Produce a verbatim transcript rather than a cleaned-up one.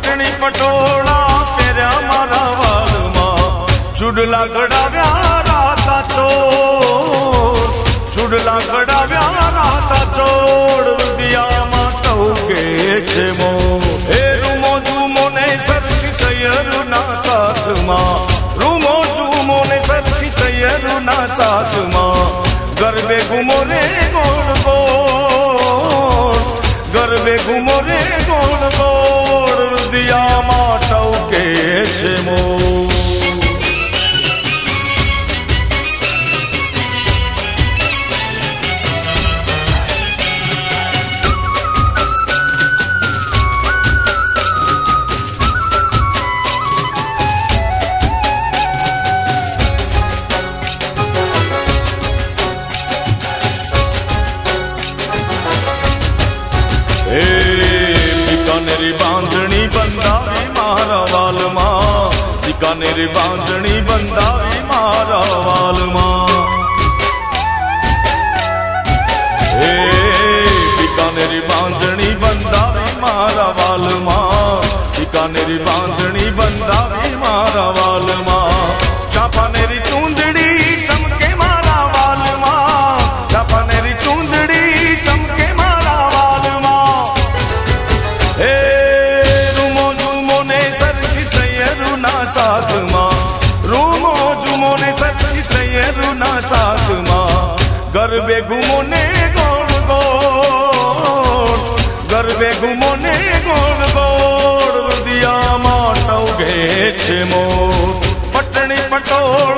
पटनी पटोला पेरा मारा वाल मां चुडला गड़ाव्या राता चोर चुडला गड़ाव्या राता चोर दिया माटो के छे मो ए रूमो जूमो ने सरखी सयरु ना साथ मां रूमो जूमो ने सरखी सयरु ना साथ मां गरबे घुमो रे गोल गोल गरबे घुमो रे गोल गोल दिया माटो के छे मो बीकानेरी बांधनी बंदावी मारा वाल मां बीकानेरी बांधनी बंदावी मारा वाल मां हे बीकानेरी बांधनी बंदावी मारा वाल मां बीकानेरी बांधनी बंदावी मारा वाल मां चापानेरी चूंदड़ी चमके मारा वाल मां चापानेरी चूंदड़ी चमके मारा वाल मां हे रूमो जूमो ने सरखी सयरु ना साथ मां रूमो जूमो ने सरखी सयरु ना साथ मां गरबे घुमो ने गोल गोल गरबे घुमो ने गोल गोल दिया माटो गे छे मोर पटनी पटोल